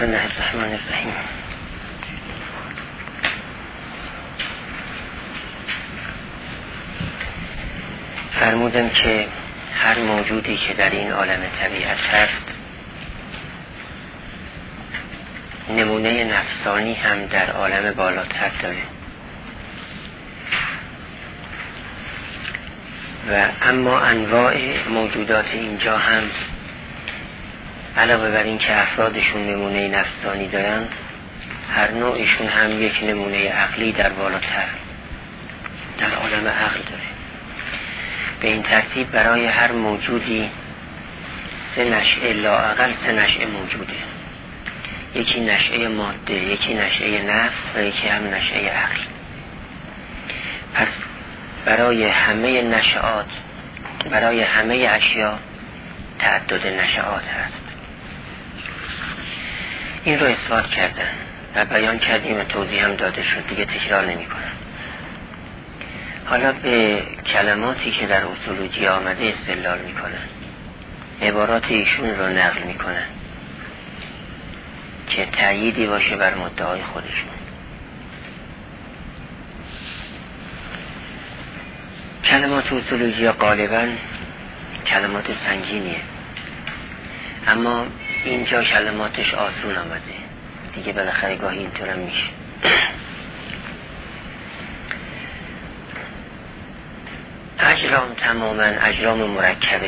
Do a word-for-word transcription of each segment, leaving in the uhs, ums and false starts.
بسم الله الرحمن الرحیم. فرمودم که هر موجودی که در این عالم طبیعت هست نمونه نفسانی هم در عالم بالاتر داره و اما انواع موجودات اینجا هم علاوه بر این که افرادشون نمونه نفسانی دارن، هر نوعشون هم یک نمونه عقلی در بالاتر در عالم عقل داره. به این ترتیب برای هر موجودی سه نشأه لااقل سه نشأه موجوده، یکی نشأه ماده، یکی نشأه نفس و یکی هم نشأه عقل. پس برای همه نشآت، برای همه اشیا تعدد نشآت هست. این رو اثبات کردن و بیان کردیم و توضیح هم داده شد، دیگه تکرار نمی کنم. حالا به کلماتی که در اصولوجی آمده استدلال می کنن، عبارات ایشون رو نقل می کنن که تأییدی باشه بر مدعای خودشون. کلمات اصولوجی غالباً کلمات سنگینیه، اما اینجا کلماتش آسون آمده دیگه، بالاخره گاهی اینطور هم میشه. اجرام تماما اجرام مرکبه،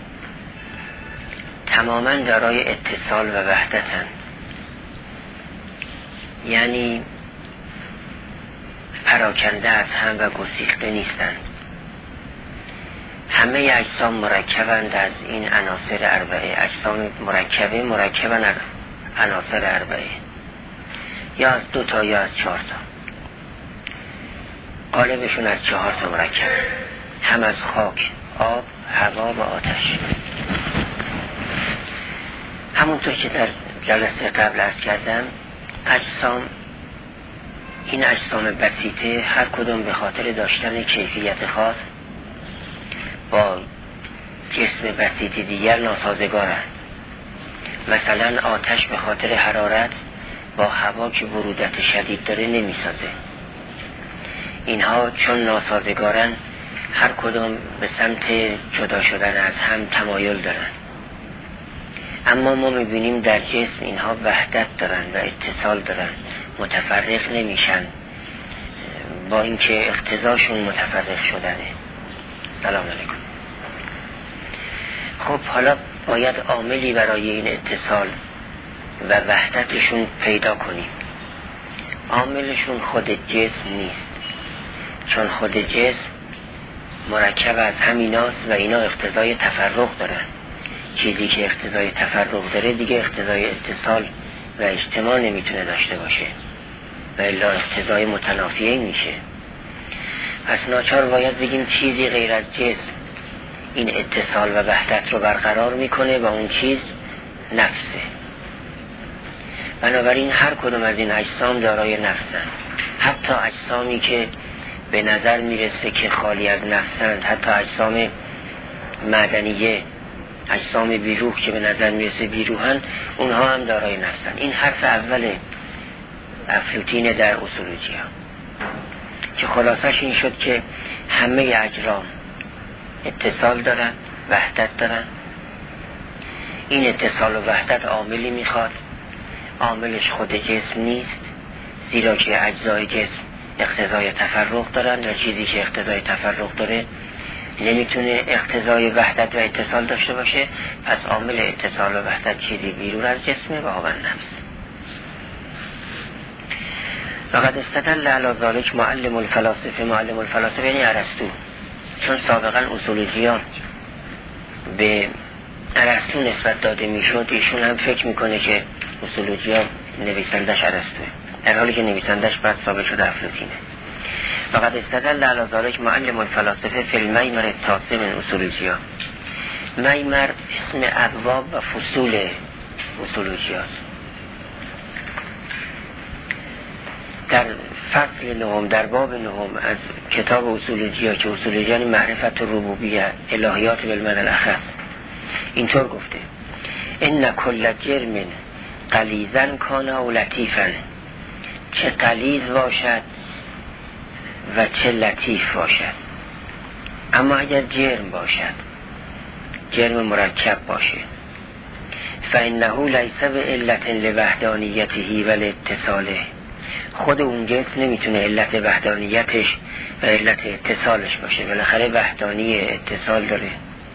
تماما دارای اتصال و وحدتن، یعنی پراکنده از هم و گسیخته نیستند. همه اجسام مرکبند از این عناصر اربعه. اجسام مرکبه مرکبند از عناصر اربعه، یا از دو تا یا از چهار تا. قالبشون از چهار تا مرکبه، هم از خاک، آب، هوا و آتش. همونطور که در جلسه قبل عرض کردم، اجسام، این اجسام بسیطه هر کدوم به خاطر داشتن کیفیت خاص با جسم بسیط دیگر ناسازگارند. مثلا آتش به خاطر حرارت با هوا که برودت شدید داره نمیسازه. اینها چون ناسازگارن هر کدوم به سمت جدا شدن از هم تمایل دارن. اما ما میبینیم در جسم اینها وحدت دارن و اتصال دارن، متفرق نمیشن با اینکه اقتضاشون متفرق شدنه. سلام علیکم. خب حالا باید عاملی برای این اتصال و وحدتشون پیدا کنیم. عاملشون خود جسم نیست، چون خود جسم مرکب از همیناست و اینا اقتضای تفرق دارن. چیزی که اقتضای تفرق داره دیگه اقتضای اتصال و اجتماع نمیتونه داشته باشه و الا اقتضای متنافیه میشه. پس ناچار باید بگیم چیزی غیر از جسم این اتصال و وحدت رو برقرار میکنه و اون چیز نفسه. بنابراین هر کدوم از این اجسام دارای نفسن، حتی اجسامی که به نظر میرسه که خالی از نفسند، حتی اجسام معدنیه، اجسام بیروح که به نظر میرسه بیروحن، اونها هم دارای نفسن. این حرف اول افلاطین در اصولوجی ها که خلاصش این شد که همه اجرام اتصال دارن، وحدت دارن. این اتصال و وحدت عاملی میخواد، عاملش خود جسم نیست، زیرا که اجزای جسم اقتضای تفرق دارن و چیزی که اقتضای تفرق داره نمیتونه اقتضای وحدت و اتصال داشته باشه. پس عامل اتصال و وحدت چیزی بیرون از جسمه و هو النفس. وقد استدل علی ذلک معلم الفلاسفه. معلم الفلاسفه یعنی ارسطو، چون سابقا اصولوجیان به ارسطو نسبت داده میشد، ایشون هم فکر میکنه که اصولوجیان نویسندش ارسطوه، در حالی که نویسندش بعد ثابت شده افلاطینه. وقد استدل علی ذلک معلم الفلاسفه فی المیمر التاسع من اصولوجیا. میمر اسم ابواب و فصول اصولوجیاست. در فصل نهم، در باب نهم از کتاب اصولوجیا که اصولوجیان معرفت و ربوبیه، الهیات بالمعنی الاخص، اینطور گفته: ان کل جرم غلیظا کان او لطیفا، چه غلیظ باشد و چه لطیف باشد. اما اگر جرم باشد، جرم مرکب باشه، فانه لیس بعلت لوحدانیته و لاتصاله، خود اون جنس نمیتونه علت وحدانیتش و علت اتصالش باشه، بالاخره وحدانی اتصال داره.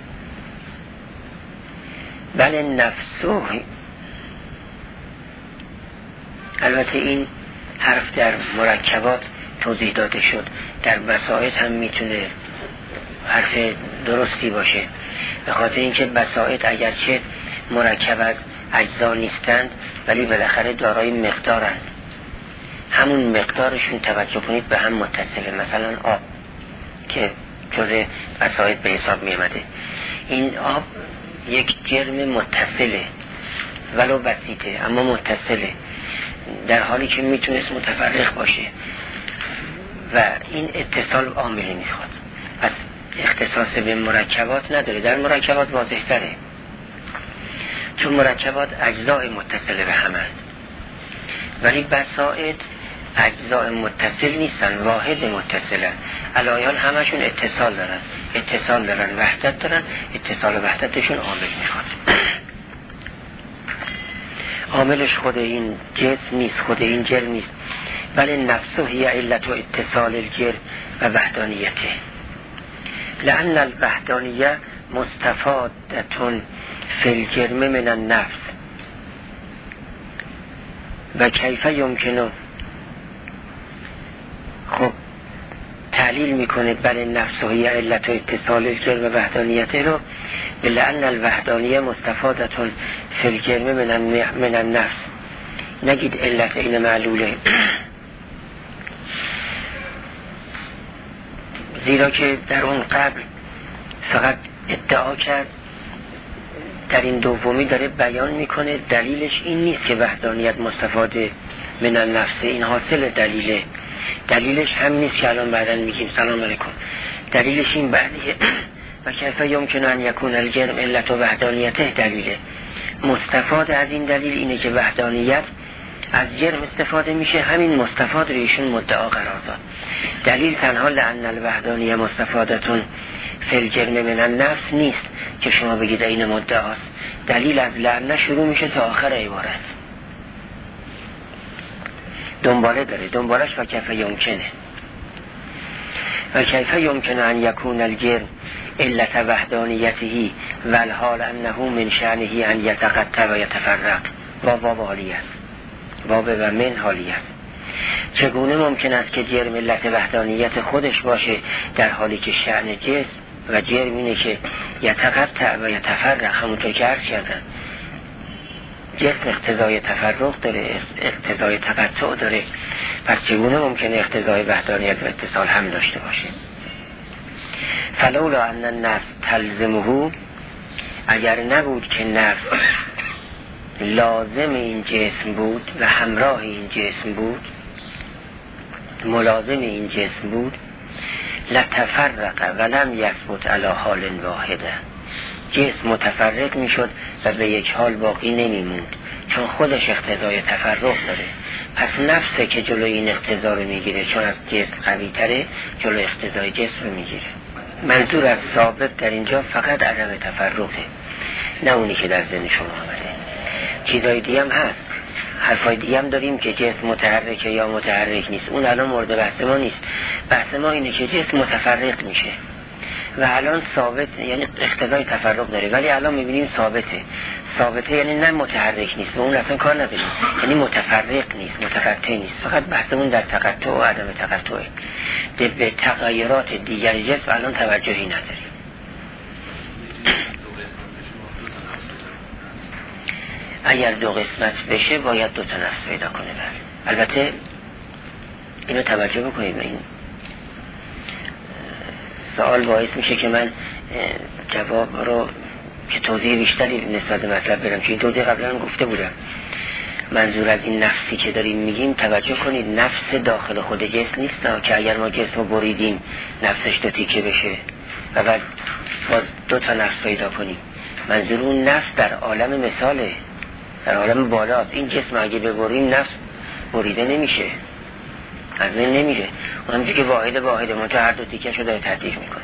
بله نفسه، البته این حرف در مرکبات توضیح داده شد، در بساط هم میتونه حرف درستی باشه، به خاطر اینکه بساط اگرچه مرکب از اجزا نیستند ولی بالاخره دارای مقدارند، همون مقدارشون توجه کنید به هم متصله. مثلا آب که جزء بساط به حساب می آمده، این آب یک جرم متصله ولو بسیطه اما متصله، در حالی که میتونست متفرق باشه و این اتصال عاملی میخواد. پس اختصاص به مرکبات نداره، در مرکبات واضح تره چون مرکبات اجزای متصله به هم هست، ولی بساط اجزای متصل نیستن، واحد متصلن، علایان همشون اتصال دارن، اتصال دارن وحدت دارن، اتصال و وحدتشون عامل میخواد. عاملش خود این جسم نیست، خود این جرم نیست، بله نفسه هی علت و اتصال الجرم و وحدانیته، لأن الوحدانیه مستفادتون فی الجرم من النفس و کیف یمکنه. خب تعلیل میکنه بله نفسه هی علت و اتصال الجرم و وحدانیته رو به لأن الوحدانیه مستفادتون فی الجرم من النفس، نگید علت این معلوله، زیرا که در اون قبل فقط ادعا کرد، در این دومی داره بیان میکنه دلیلش این نیست که وحدانیت مستفاده من النفس، این حاصل دلیله، دلیلش هم نیست که الان بعداً میگیم سلام علیکم، دلیلش این بعدیه و کیف یمکن ان یکون الجرم علت و وحدانیته، دلیله مستفاد از این دلیل اینه که وحدانیت از جرم استفاده میشه، همین مستفاد رو ایشون مدعا قرار داد. دلیل تنها لأن الوحدانیه مستفادتون فی الجرم من النفس نیست که شما بگید این مدعاست، دلیل از لعنه شروع میشه تا آخر عبارت، دنباله داره، دنبالش و کیف یمکنه و کیف یمکنه ان یکون الجرم علت وحدانیته و الحال انه من شأنه ان یتقطع و یتفرق. و باب حالی است، باب و من حالی است. چگونه ممکن است که جرم علت وحدانیت خودش باشه در حالی که شأن جسم و جرم اینه که یتقطع و یتفرق، همونطور که عرض کردن جسم اقتضای تفرق داره، اقتضای تقطع داره، پس چگونه ممکنه اقتضای وحدانیت و اتصال هم داشته باشه؟ فلولا ان النفس تلزمه، اگر نبود که نفس لازم این جسم بود و همراه این جسم بود، ملازم این جسم بود، لتفرق ولم یثبت علی حال واحده، جسم متفرق میشد و به یک حال باقی نمیموند، چون خودش اقتضای تفرق داره. پس نفسه که جلوی این اقتضا رو میگیره، چون از جسم قوی تره جلوی اقتضای جسم رو میگیره. منظور از ثابت در اینجا فقط عدم تفرقه، نه اونی که در ذهن شما آمده. چیزای دیگه هم هست، حرفای دیگه هم داریم که جسم متحرکه یا متحرک نیست، اون الان مورد بحث ما نیست. بحث ما اینه که جسم متفرق میشه و الان ثابت، یعنی اقتضای تفرق داره، ولی الان میبینیم ثابته. ثابته یعنی نه متحرک نیست، و اون اصلا کار نداریم، یعنی متفرق نیست، متقطع نیست، فقط بحثمون در تقطع و عدم تقطعه. به تغییرات دیگر جسم الان توجهی نداریم. اگر دو قسمت بشه باید دو تا نفس پیدا کنه. البته اینو توجه بکنید، این سوال باعث میشه که من جواب رو که توضیح بیشتری نسبت مطلب برم، که این توضیح قبلا هم گفته بودم. منظور از این نفسی که داریم میگیم، توجه کنید نفس داخل خود جسم نیست که اگر ما جسم رو بریدیم نفسش دو تیکه بشه و بعد باز دو تا نفس پیدا کنیم. منظور اون نفس در عالم مثاله، در عالم بالاست. این جسم اگه ببریم نفس بریده نمیشه، از بین نمیره. اونم که واحد واحد منتها هر دو تیکه‌شو داره تدریج میکنه.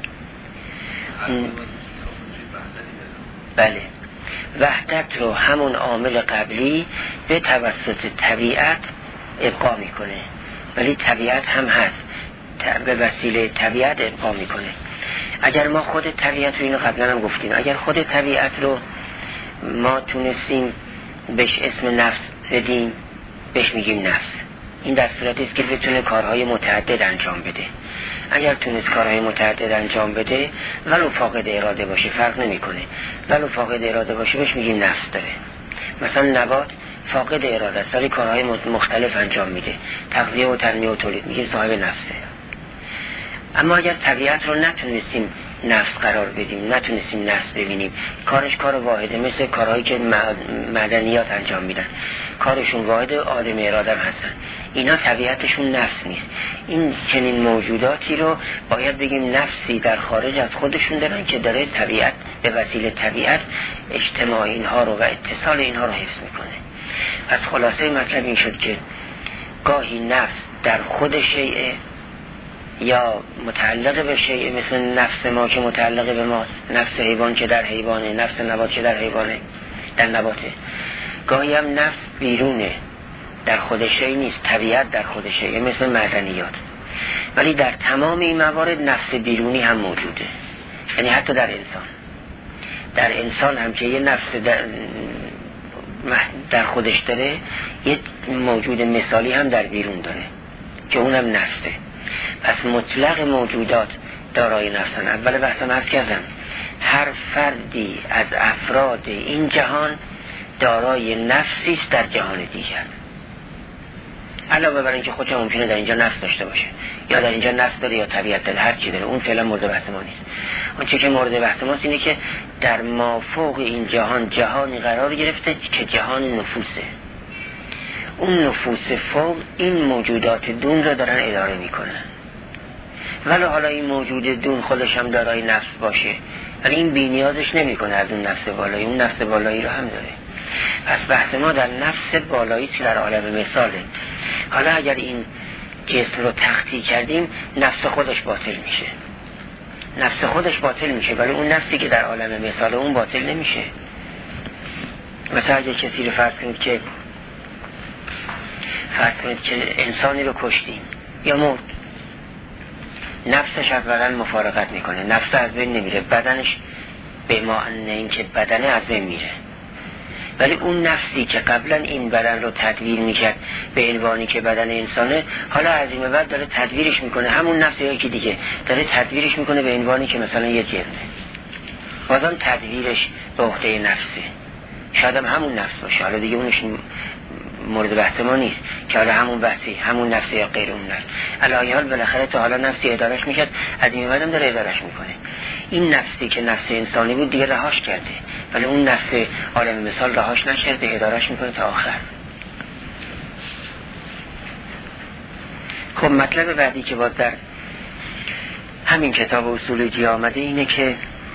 بله، وحدت رو همون عامل قبلی به توسط طبیعت ابقا میکنه، ولی طبیعت هم هست، به وسیله طبیعت ابقا میکنه. اگر ما خود طبیعت رو، اینو قبلا هم گفتیم، اگر خود طبیعت رو ما تونستیم بهش اسم نفس بدیم، بهش میگیم نفس. این در صورتی است که بتونه کارهای متعدد انجام بده. اگر تونست کارهای متعدد انجام بده ولو فاقد اراده باشه فرق نمیکنه، ولو فاقد اراده باشه بهش میگیم نفس داره. مثلا نبات فاقد اراده است ولی کارهای مختلف انجام میده، تغذیه و تنمیه و تولید، میگیم صاحب نفسه. اما اگر طبیعت رو نتونستیم نفس قرار بدیم، نتونستیم نفس ببینیم، کارش کار واحده، مثل کارهایی که معدنیات انجام میدن، کارشون واحد، آدم اراده هم هستن، اینا طبیعتشون نفس نیست. این چنین موجوداتی رو باید بگیم نفسی در خارج از خودشون دارن که داره طبیعت به وسیله طبیعت اجتماع اینها رو و اتصال اینها رو حفظ میکنه. پس خلاصه مطلب این شد که گاهی نفس در خود شیء یا متعلق به شیء، مثل نفس ما که متعلق به ما، نفس حیوان که در حیوانه، نفس نبات که در حیوانه، در نباته. گاهی هم نفس بیرونه، در خود شیء نیست، طبیعت در خود شیء، مثل معدنیات. ولی در تمام این موارد نفس بیرونی هم موجوده، یعنی حتی در انسان. در انسان هم که یه نفس در, در خودش داره، یه موجود مثالی هم در بیرون داره که اونم نفسه. پس مطلق موجودات دارای نفسن. اول بحثم عرض کردم هر فردی از افراد این جهان دارای نفسی است در جهان دیگر، علاوه بر اینکه خودش ممکنه در اینجا نفس داشته باشه، یا در اینجا نفس داره یا طبیعت داره، هر چی داره، اون فعلا مورد بحث ما نیست. اون چیزی که مورد بحث ماست اینه که در مافوق این جهان جهانی قرار گرفته که جهان نفوسه. اون نفوس فوق این موجودات دون رو دارن اداره میکنن، ولی حالا این موجود دون خودش هم دارای نفس باشه، ولی این بی نیازش نمیکنه از اون نفس بالایی، اون نفس بالایی رو هم داره. پس بحث ما در نفس بالایی که در عالم مثاله. حالا اگر این جسم رو تختی کردیم نفس خودش باطل میشه، نفس خودش باطل میشه، ولی اون نفسی که در عالم مثاله اون باطل نمیشه. مثلا اگه کسی رو فرض کنید که فرض کنید که انسانی رو کشتیم یا مرد، نفسش از بدن مفارقت میکنه، نفس از بین نمیره، بدنش به معنی این که بدنه از بین میره، ولی اون نفسی که قبلا این بدن رو تدویر میکرد به عنوانی که بدن انسانه، حالا از این بعد داره تدویرش میکنه، همون نفسی که دیگه داره تدویرش میکنه به عنوانی که مثلا یه جرمه، بازم تدویرش به عهده نفسه، شاید هم همون نفس باشه، حالا دیگه اونش مورد بحث ما نیست که حالا همون بحثی همون نفسی یا غیر اون نفس، علاوه حال بالاخره تا حالا نفسی ادارش میکرد، از این بعدم داره ادارش میکنه. این نفسی که نفس انسانی بود دیگه رهاش کرده، ولی اون نفس عالم مثال رهاش نکرده، ادارش میکنه تا آخر. خب مطلب بعدی که باز در همین کتاب اصول جی آمده اینه که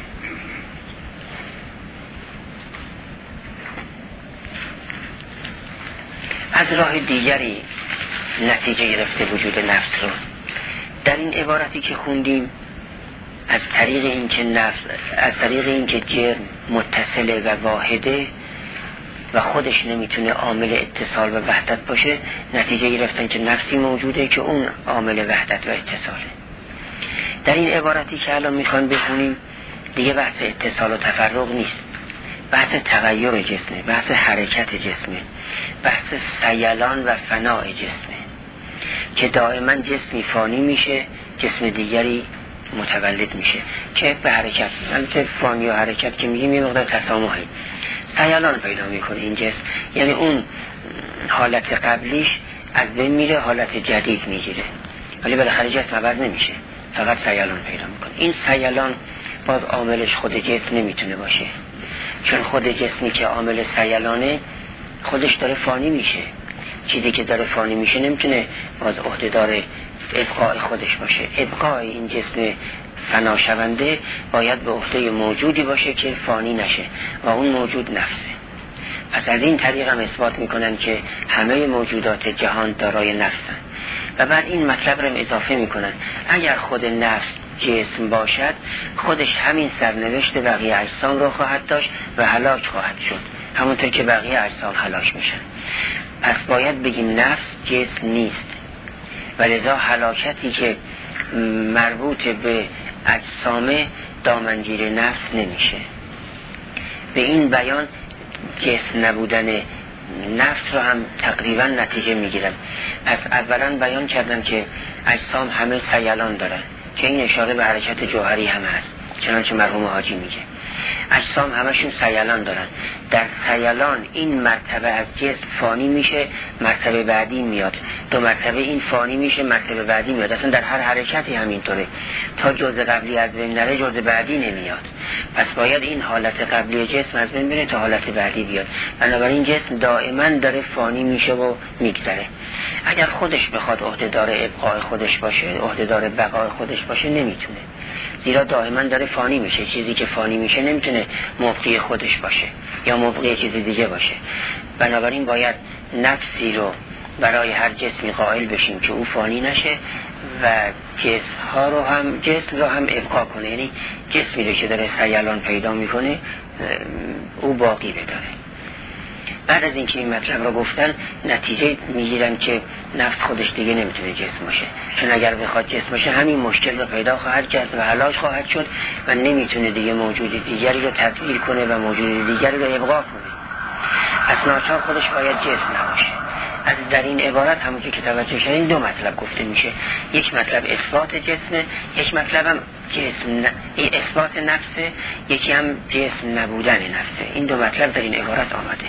از راه دیگری نتیجه گرفته وجود نفس رو. در این عبارتی که خوندیم از طریق این که نفس، از طریق این که جرم متصله و واحده و خودش نمیتونه عامل اتصال و وحدت باشه، نتیجه گرفتن که نفسی موجوده که اون عامل وحدت و اتصاله. در این عبارتی که الان میخوان بخونیم دیگه بحث اتصال و تفرق نیست، بحث تغییر جسمه، بحث حرکت جسمه، بحث سیلان و فناء جسمه که دائما جسمی فانی میشه، جسم دیگری متولد میشه که به حرکت، البته فانی و حرکت که میگیم یه مقدار تسامحی، سیلان پیدا میکنه این جسم، یعنی اون حالت قبلیش از بین میره، حالت جدید میگیره، ولی بالاخره جسم عوض نمیشه، فقط سیلان پیدا میکنه. این سیلان باز عاملش خود جسم نمیتونه باشه، چون خود جسمی که عامل سیلانه خودش داره فانی میشه، چیزی که داره فانی میشه نمیتونه باز عهده‌دار ابقای خودش باشه. ابقای این جسم فنا شونده باید به عهده موجودی باشه که فانی نشه و اون موجود نفسه. از از این طریق هم اثبات میکنن که همه موجودات جهان دارای نفسن. و بعد این مطلب رو اضافه میکنن اگر خود نفس جسم باشد خودش همین سرنوشت بقیه اجسام رو خواهد داشت و هلاک خواهد شد، همونطور که بقیه اجسام هلاک میشن. پس باید بگیم نفس جسم نیست و لذا هلاکتی که مربوط به اجسام دامنگیر نفس نمیشه. به این بیان جسم نبودن نفس رو هم تقریبا نتیجه میگیرم. پس اولا بیان کردم که اجسام همه سیلان دارن که این اشاره به حرکت جوهری هم هست، چنانچه مرحوم حاجی میگه اجسام همشون سیلان دارن. در سیلان این مرتبه از جسم فانی میشه، مرتبه بعدی میاد، دو مرتبه این فانی میشه، مرتبه بعدی میاد. اصلا در هر حرکتی همینطوره، تا جزء قبلی از بین نره جزء بعدی نمیاد. پس باید این حالت قبلی جسم از بین بره تا حالت بعدی بیاد. بنابراین جسم دائما داره فانی میشه و میگذره. اگر خودش بخواد عهدهدار ابقای خودش باشه، عهدهدار بقای خودش باشه، نمیتونه، زیرا دائما داره فانی میشه. چیزی که فانی میشه نمیتونه مبقی خودش باشه یا مبقی چیز دیگه باشه. بنابراین باید نفسی رو برای هر جسمی قائل بشیم که او فانی نشه و جسم ها رو هم جسم رو هم ابقا کنه، یعنی جسمی رو که داره سیلان پیدا میکنه او باقی بداره. بعد از اینکه این مطلب رو گفتن نتیجه میگیرن که نفس خودش دیگه نمیتونه جسم باشه، چون اگر بخواد جسم باشه همین مشکل رو پیدا خواهد کرد و هلاک خواهد شد و نمیتونه دیگه موجود دیگری رو تدبیر کنه و موجود دیگری رو ابقا کنه. پس ناچار خودش باید جسم نباشه. از در این عبارت همون که توجه شدین دو مطلب گفته میشه، یک مطلب اثبات جسمه، یک مطلب هم جسم ن... اثبات نفسه، یکی هم جسم نبودن نفسه. این دو مطلب در این عبارت آمده.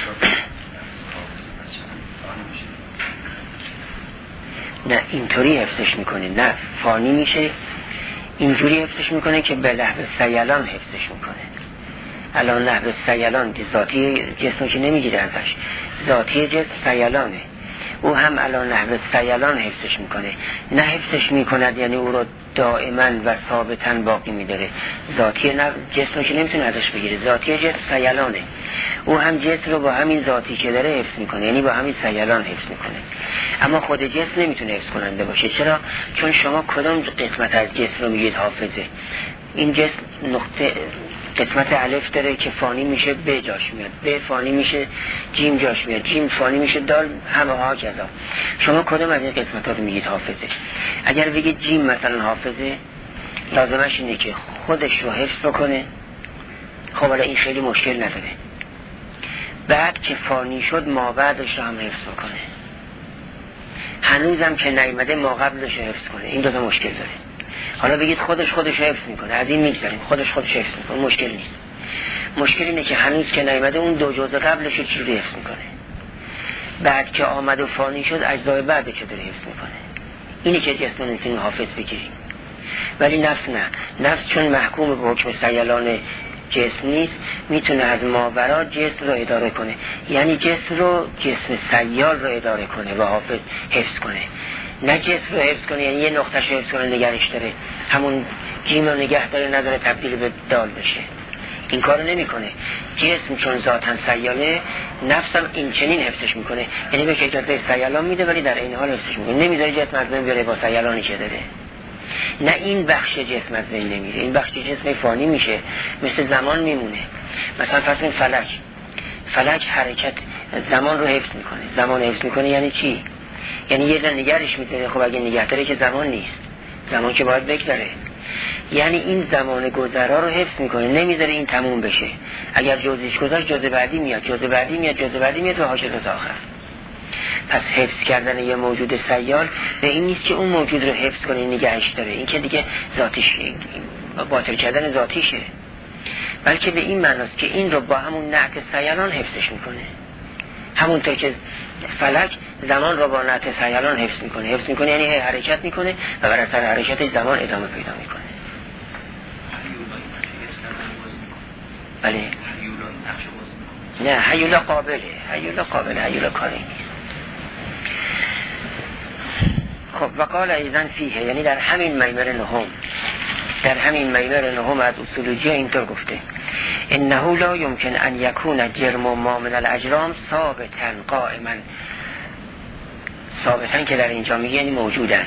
نه اینطوری حفظش میکنه، نه فانی میشه، اینجوری حفظش میکنه که به لحظه سیلان حفظش میکنه. الان لحظه سیلان که ذاتی جسم که نمیگیره ازش، ذاتی جسم سیلانه، او هم الان لحظه سیلان حفظش میکنه. نه حفظش میکند یعنی او رو دائما و ثابتا باقی میداره. ذاتی جسم که نمیتونه ازش بگیره، ذاتی جسم سیلانه، او هم جسم رو با همین ذاتی که داره حفظ میکنه، یعنی با همین سیلان حفظ میکنه. اما خود جسم نمیتونه حفظ کننده باشه. چرا؟ چون شما کدام قسمت از جسم رو میگید حافظه؟ این جسم نقطه قسمت الف داره که فانی میشه، ب جاش میاد، ب فانی میشه، جیم جاش میاد، جیم فانی میشه، دال همه ها کذا. شما کدام از این قسمت ها رو میگید حافظه؟ اگر بگید جیم مثلا حافظه، لازمش اینه که خودش رو حفظ بکنه. خب حالا این خیلی مشکل نداره. بعد که فانی شد ما بعدش رو هم حفظ بکنه. هنوزم که نیامده ما قبلش رو حفظ کنه. این دو تا مشکل داره. حالا بگید خودش خودش حفظ میکنه، از این میگذاریم، خودش خودش حفظ میکنه، مشکل نیست. مشکل اینه که هنوز که نیامده اون دو جزء قبلش رو چجوری حفظ میکنه. بعد که آمد و فانی شد اجزای بعدش رو داره حفظ میکنه. اینی که جسم نمیتونیم حافظ بگیریم. ولی نفس نه. نفس چون محکوم به حکم سیلان جسم نیست، میتونه از ماورا جسم رو اداره کنه، یعنی جسم رو جسم سیال رو اداره کنه و حافظ حفظ کنه. نه جسم رو حفظ کنه یعنی یه نقطهش رو حفظ کنه نگرش داره، همون جیم رو نگه داره نداره تبدیل به دال بشه. این کارو نمیکنه. جسم چون ذاتاً سیاله، نفسم این چنین حفظش میکنه، یعنی به اجازه سیالان میده ولی در این حال حفظش میکنه، نمیذاره جسم از بین بره با سیالانی که داره. نه این بخش جسم از بین نمیره، این بخش جسم فانی میشه، مثل زمان میمونه. مثلا فرض کن فلک فلک حرکت زمان رو حفظ میکنه. زمان حفظ میکنه یعنی چی؟ یعنی یه ذره نگرش میداره. خب اگه نگه داره که زمان نیست، زمان که باید بگذره. یعنی این زمان گذرا رو حفظ میکنه، نمیذاره این تموم بشه. اگر جزئیش گذشت جزء بعدی میاد، جزء بعدی میاد، جزء بعدی میاد و حاشیه تا آخر. پس حفظ کردن یه موجود سیال به این نیست که اون موجود رو حفظ کنه نگهش داره، این که دیگه ذاتیش باطل کردن ذاتیشه، بلکه به این معناست که این رو با همون نعت سیالان حفظش میکنه. همونطور که فلک زمان رو با نعت سیالان حفظ میکنه. حفظ میکنه یعنی حرکت میکنه و بر اثر حرکتش زمان ادامه پیدا میکنه. بله. نه هیولا قابله، هیولا قابله، هیولا کاری نیست. خب وقال ایزن فیه، یعنی در همین میمر نهم، در همین میمر نهم از اصولوجی اینطور گفته انه لا یمکن ان یکون جرم ما من الاجرام ثابتا قائما. ثابتا که در اینجا میگه یعنی موجودن،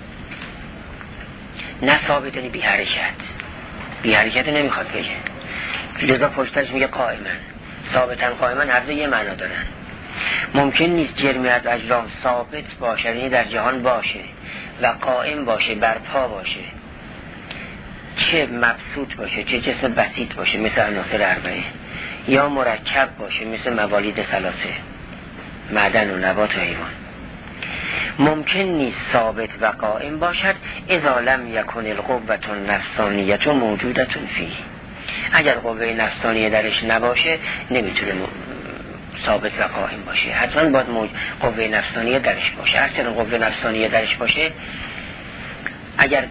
نه ثابت یعنی بی حرکت. بی حرکت نمیخواد بگه، لذا پشتش میگه قائما. ثابتا قائما هر دو یه معنا دارن. ممکن نیست جرمی از اجرام ثابت باشه، یعنی در جهان باشه و قائم باشه، برپا باشه، چه مبسوط باشه، چه جسم بسیط باشه مثل عناصر اربعه، یا مرکب باشه مثل موالید ثلاثه، معدن و نبات و حیوان. ممکن نیست ثابت و قائم باشد اذا لم یکن القوة النفسانیه موجودة فیه. اگر قوه نفسانیه درش نباشه نمیتونه ثابت و قائم باشه، حتما باید موج... قوه نفسانیه درش باشه. اصلا قوه نفسانیه درش باشه، اگر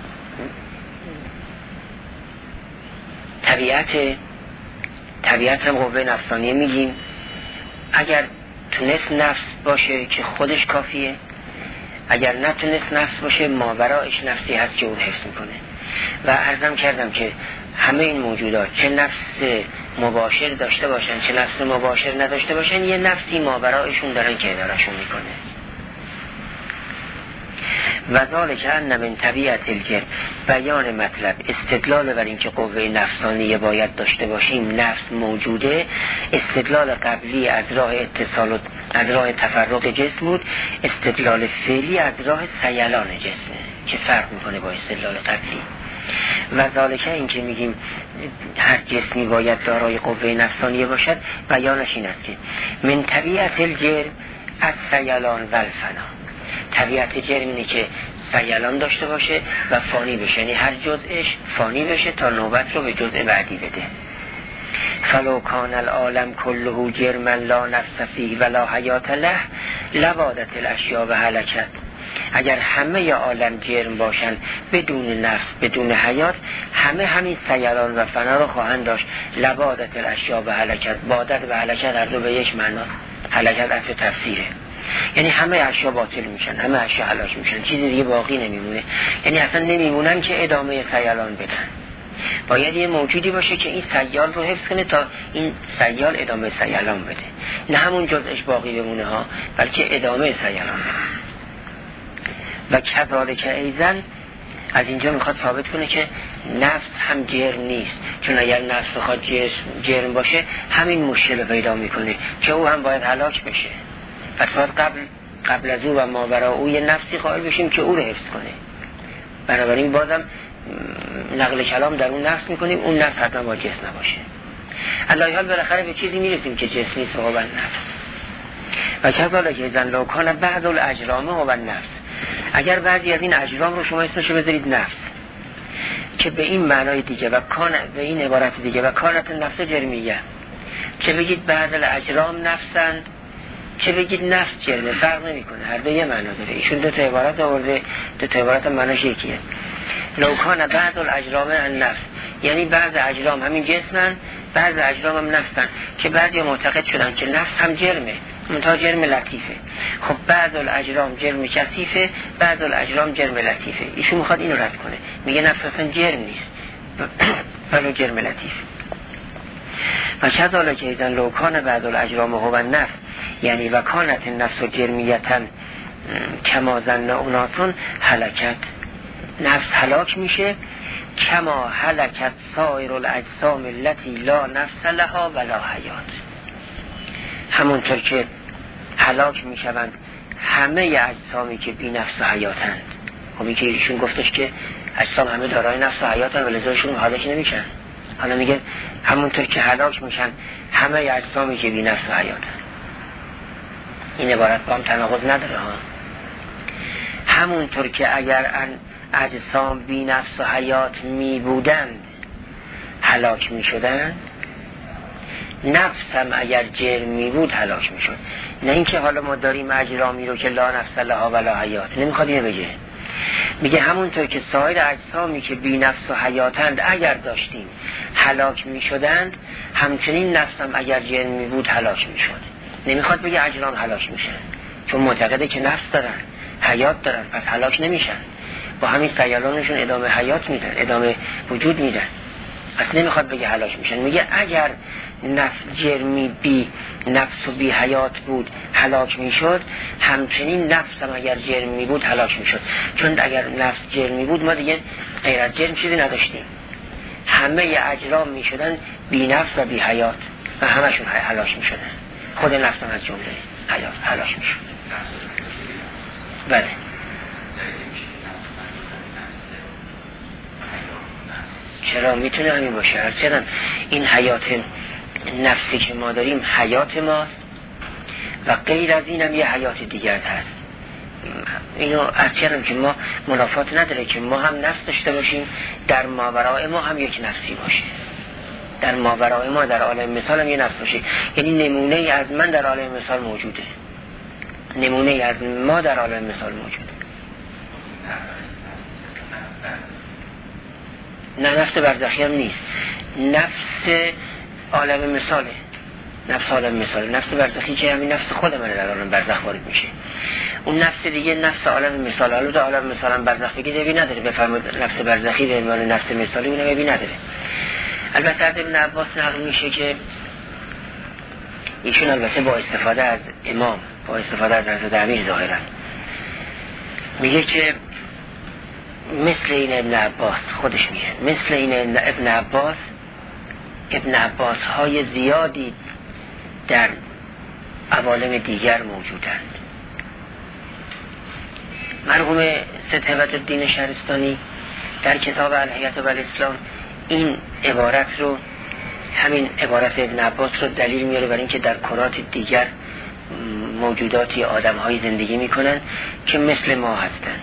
طبیعت طبیعت هم قوه نفسانیه میگیم، اگر تونست نفس باشه که خودش کافیه، اگر نتونست نفس باشه ماورایش نفسی هست که اون حفظ میکنه. و عرضم کردم که همه این موجودات چه نفس مباشر داشته باشن چه نفس مباشر نداشته باشن، یه نفسی ماورایشون دارن که ادارهشون میکنه. و ذالک ان من طبیعت الجرم، بیان مطلب استدلال بر این که قوه نفسانیه باید داشته باشیم نفس موجوده. استدلال قبلی از راه اتصال و از راه تفرق جسم بود، استدلال فعلی از راه سیلان جسمه که فرق میکنه با استدلال قبلی. و ذالک این که میگیم هر جسمی باید دارای قوه نفسانیه باشد، بیانش این است که من طبیعت الجرم از سیلان و الفنا. طبیعت جرم اینه که سیلان داشته باشه و فانی بشه، یعنی هر جزءش فانی بشه تا نوبت رو به جزء بعدی بده. فلو کان العالم کله جرما لا نفس فیه ولا حیات له لبادت الاشیاء و هلکت. اگر همه عالم جرم باشن بدون نفس بدون حیات، همه همین سیلان و فنا رو خواهند داشت. لبادت الاشیاء و هلکت، بادت و هلکت هر دو به یک معنا، هلکت اصل تفسیره، یعنی همه اشیا باطل میشن، همه اشیا هلاک میشن، چیزی دیگه باقی نمیمونه، یعنی اصلا نمیمونن که ادامه سیلان بدن. باید یه موجودی باشه که این سیال رو حفظ کنه تا این سیال ادامه سیلان بده، نه همون جزءش باقی بمونه ها، بلکه ادامه سیلان بده. و کذالک ایضا از اینجا میخواد ثابت کنه که نفس هم جرم نیست، چون اگر نفس بخواد جرم باشه همین مشکل پیدا میکنه که او هم باید هلاک بشه. پس باید قبل قبل از او و ماورا او یه نفسی قائل بشیم که او رو حفظ کنه. بنابراین بازم نقل کلام در اون نفس میکنیم، اون نفس حتما با جسم نباشه. الله حال بالاخره به چیزی میرسیم که جسم نیست و هو نفس. و کذالک ایضا لو کان بعض الاجرام هو نفس. اگر بعضی از این اجرام رو شما اسمشو بذارید نفس، که به این معنای دیگه و کان به این عبارت دیگه و کانت نفس جرمیه، که بگید بعض الاجرام نفسند چه بگید نفس جرمه، فرق نمیکنه، هر دو یه معنا داره. ایشون دو تا عبارت آورده، دو تا عبارت معناش یکیه. لو کان بعض الاجرام النفس، یعنی بعض اجرام همین جسمن، بعض اجرام هم نفسن، که بعضی معتقد شدن که نفس هم جرمه، منتها جرم لطیفه. خب بعض الاجرام جرم کثیفه، بعض الاجرام جرم لطیفه. ایشون میخواد اینو رد کنه، میگه نفس اصلا جرم نیست ولی جرم لطیفه. و کذالک ایضا لو کان بعض الاجرام هو النفس، یعنی و کانت النفس جرمیتا کما ظن اناسون هلکت، نفس هلاک میشه کما هلکت سایر الاجسام التي لا نفس لها ولا حیات، همونطور که هلاک میشوند همه اجسامی که بی نفس و حیاتند. خب این که ایشون گفتش که اجسام همه دارای نفس و حیاتند ولی ازشون هلاک نمیشن، حالا میگه همونطور که هلاک میشن همه اجسامی که بی نفس و حیاتند. این عبارت با هم تناقض نداره ها. همونطور که اگر اجسام بی نفس و حیات می بودند هلاک می شدند، نفس هم اگر جرم می بود هلاک می شد. نه اینکه حالا ما داریم اجرامی رو که لا نفس لها ولا حیات، نمیخواد اینو بگه، میگه همونطور که سایر اجسامی که بی نفس و حیاتند اگر داشتیم هلاک می شدند، همچنین نفس هم اگر جرم می بود هلاک می شد. نمیخواد بگه اجرام هلاک میشن، چون معتقده که نفس دارن حیات دارن، پس هلاک نمیشن، با همین سیلانشون ادامه حیات میدن، ادامه وجود میدن. اصلا نمیخواد بگه هلاک میشن، میگه اگر نفس جرمی بی نفس و بی حیات بود هلاک میشد، همچنین نفس هم اگر جرمی بود هلاک میشد. چون اگر نفس جرمی بود ما دیگه غیر از جرم چیزی نداشتیم، همه اجرام میشدن بی نفس و بی حیات و همشون هلاک میشدن، خود نفس هم از جمله حیات هلاک میشد. بله چرا میتونه همین باشه؟ هرچند این حیات نفسی که ما داریم حیات ماست و غیر از این هم یه حیات دیگر هست. اینو هرچند که ما منافات نداره که ما هم نفس داشته باشیم، در ماورای ما هم یک نفسی باشه، در ماورای ما در عالم مثال هم یه نفس باشه. یعنی نمونه ای از من در عالم مثال موجوده، نمونه ای از ما در عالم مثال موجوده. نه نفس برزخی هم نیست، نفس عالم مثاله، نفس عالم مثاله. نفس برزخی که همین نفس خود منه در عالم برزخ وارد میشه. اون نفس دیگه نفس عالم مثال، حالا در عالم مثال هم برزخ بگید عیبی نداره، بفرمایید نفس برزخی به عنوان نفس مثالی اون عیبی نداره. البته از ابن عباس نقل میشه که ایشون البته با استفاده از امام، با استفاده از حضرت امیر ظاهرا میگه که مثل این ابن عباس، خودش میگه مثل این ابن عباس، ابن عباس های زیادی در عوالم دیگر موجودند. مرحوم سید هیبت الدین شهرستانی در کتاب الحیات و الاسلام این عبارت رو، همین عبارت ابن عباس رو دلیل میاره برای اینکه در کرات دیگر موجوداتی آدم‌های زندگی میکنن که مثل ما هستن.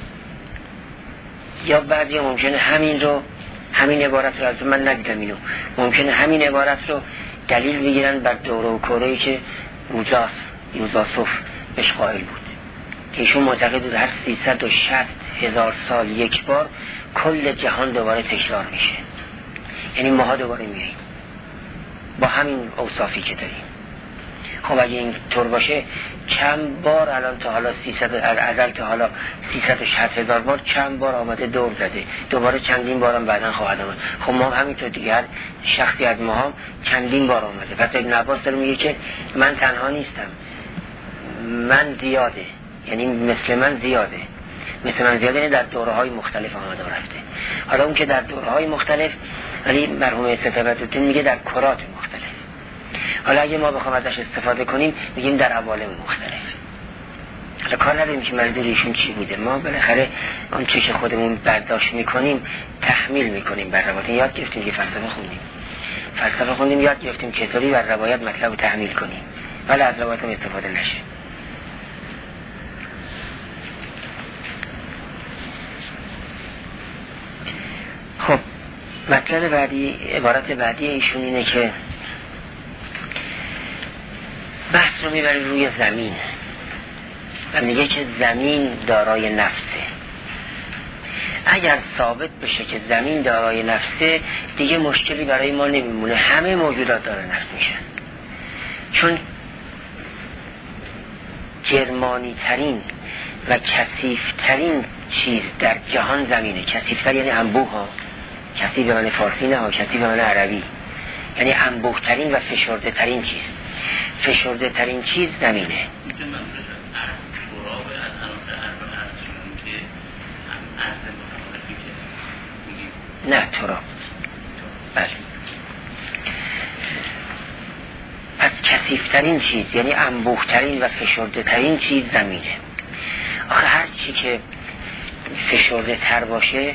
یا بعضی ممکنه همین رو، همین عبارت رو، از من ندیدم اینو، ممکنه همین عبارت رو دلیل بگیرن بر دوره و کره‌ای که یوزاس یوزاسوف بهش قائل بود که ایشون معتقد بود هر سیصد و شصت هزار سال یک بار کل جهان دوباره تکرار میشه، یعنی ماها دوباره میاییم با همین اوصافی که داریم. خب اگه این طور باشه چند بار الان تا حالا سیصد ازل تا حالا سیصد و شصت هزار بار چند بار آمده دور زده، دوباره چندین بارم بعدن خواهد آمد. خب ما همینطور دیگر شخصی از ما هم چندین بار آمده. پس ابن عباس داره میگه که من تنها نیستم، من زیاده، یعنی مثل من زیاده، مثل من زیاده، یعنی در دوره های مختلف آمده و رفته. حالا اون که در دوره های مختلف، ولی مرحوم سید هیبت الدین میگه در کرات مختلف. حالا اگه ما بخوام ازش استفاده کنیم میگیم در عوالم مختلف. حالا کار نداریم که منظور ایشون چی بوده، ما بالاخره اون چیزی که خودمون برداشت میکنیم تحمیل میکنیم بر روایت. یاد گرفتیم که فلسفه خوندیم، فلسفه خوندیم یاد گرفتیم چطوری بر روایت مطلب رو تحمیل کنیم، ولی از روایت هم استفاده نشه. خب مطلب بعدی، عبارت بعدی ایشون اینه که بحث رو میبره روی زمین و میگه که زمین دارای نفسه. اگر ثابت بشه که زمین دارای نفسه دیگه مشکلی برای ما نمیمونه، همه موجودات داره نفس میشن. چون جرمانی ترین و کثیف ترین چیز در جهان زمینه. کثیف تر یعنی انبوه ها، کثیف به معنی فارسی نه ها، کثیف به معنی عربی، یعنی انبوه ترین و فشرده ترین چیز. فشرده ترین چیز زمینه. نه تراب. بله. پس کثیف ترین چیز یعنی انبوه ترین و فشرده ترین چیز زمینه. آخه هر چی که فشرده تر باشه